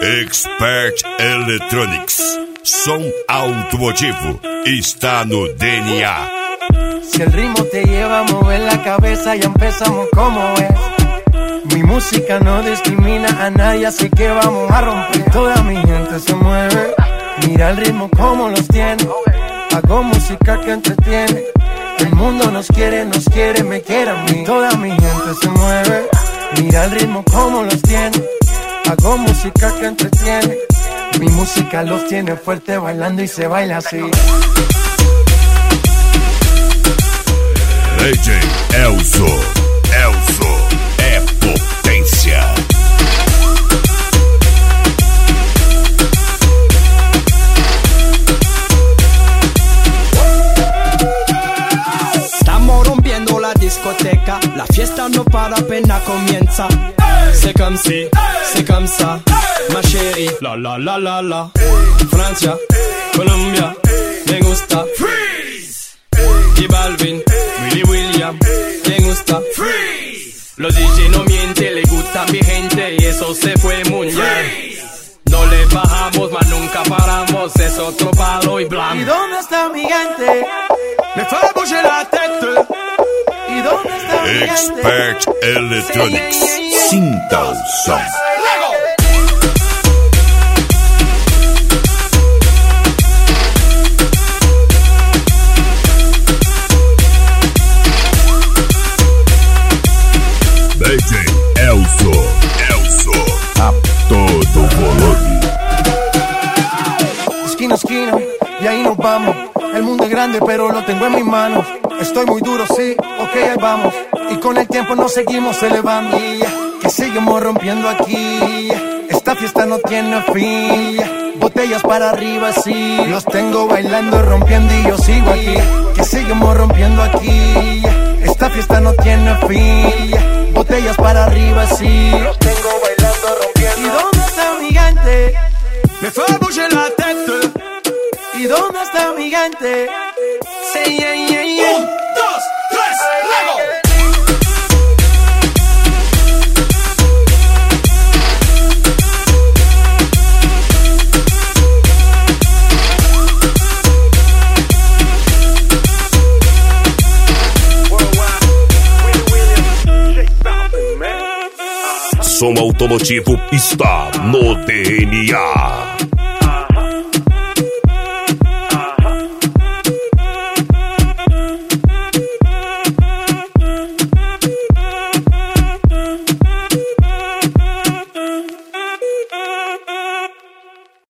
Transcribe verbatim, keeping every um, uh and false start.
Expert Electronics, som automotivo, está no D N A. Si el ritmo te lleva a mover la cabeza, ya empezamos como es. Mi música no discrimina a nadie, así que vamos a romper. Toda mi gente se mueve, mira el ritmo como los tiene. Hago música que entretiene. El mundo nos quiere, nos quiere, me quiere a mí. Toda mi gente se mueve, mira el ritmo como los tiene. Hago música que entretiene. Mi música los tiene fuerte bailando y se baila así. D J Elzo, Elzo é potência. Estamos rompiendo la discoteca, la fiesta no para, apenas comienza. C'est comme si, c'est comme ça, ma chérie. La la la la la. Francia, Colombia, me gusta. Freeze. Y Balvin, Willy William, me gusta. Freeze. Los D J no mienten, le gusta mi gente y eso se fue muy bien. No le bajamos, mas nunca paramos, es otro palo y blanco. ¿Y dónde está mi gente? Me fue a bouger la tête. ¿Y dónde está mi gente? Expert Electronics, sinta o som. D J Elzo, Elzo, a todo volume. Esquina a esquina, y ahí nos vamos. El mundo es grande, pero lo tengo en mis manos. Estoy muy duro, sí, ok, ahí vamos. Y con el tiempo nos seguimos elevando. Que seguimos rompiendo aquí. Esta fiesta no tiene fin. Botellas para arriba, sí. Los tengo bailando y rompiendo y yo sigo aquí. Que seguimos rompiendo aquí. Esta fiesta no tiene fin. Botellas para arriba, sí. Los tengo bailando, rompiendo. ¿Y dónde está mi gente? Me fue a bouger la tête. ¿Y dónde está mi gente? Sí, yeah, yeah, yeah. Un, dos, tres, luego. Som automotivo está no D N A.